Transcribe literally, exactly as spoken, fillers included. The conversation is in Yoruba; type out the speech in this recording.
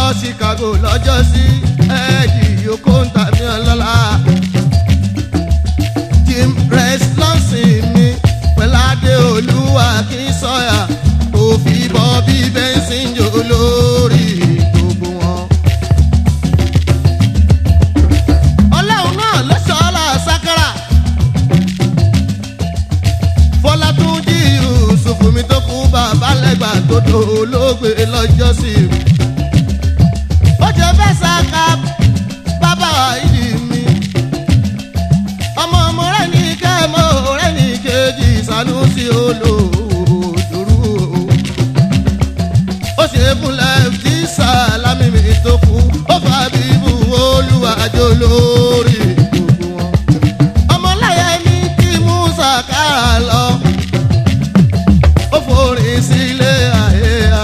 Chicago lọ́jọ́ sí ẹ̀ẹ́dì yòókù ń ta mí ọlọ́lá. Jim Rex lọ́sìn mi pẹ̀láde olúwa kí n sọ̀yà kò fi bọ́ bí bẹ́ńsìn jò lórí gbogbo wọn. ọlọ́run náà ló ṣọ́ọ́lá sákàrà Fọlátúnjí Yusuf mi tó kú bàbá lẹ́gbàá tó tó olóògbé lọ́jọ́ sí i. ó jẹ́ fẹ́ sáká bàbá ìdí mi ọmọ ọmọ rẹ̀ ní kẹ́mọ́ rẹ̀ ní kejì Sanusi olóòdúró ó ṣe fún lẹ́fítì sáà